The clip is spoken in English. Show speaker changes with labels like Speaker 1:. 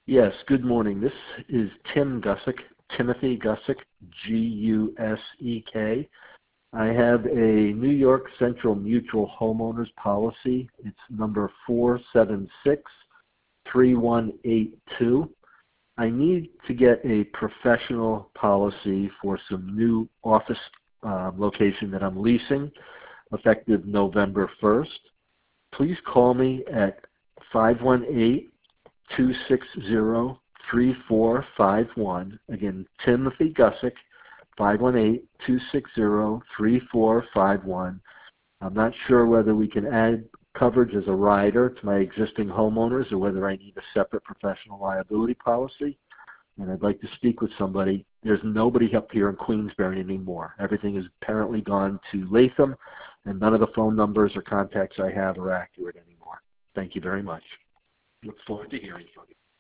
Speaker 1: Yes, good morning. This is Tim Gusick, Timothy Gusick, G-U-S-E-K. I have a New York Central Mutual homeowners policy. It's number 476-3182. I need to get a professional policy for some new office location that I'm leasing, effective November 1st. Please call me at 518-260-3451. Again, Timothy Gusick, 518-260-3451. I'm not sure whether we can add coverage as a rider to my existing homeowners or whether I need a separate professional liability policy. And I'd like to speak with somebody. There's nobody up here in Queensbury anymore. Everything has apparently gone to Latham, and none of the phone numbers or contacts I have are accurate anymore. Thank you very much. Look forward to hearing from you.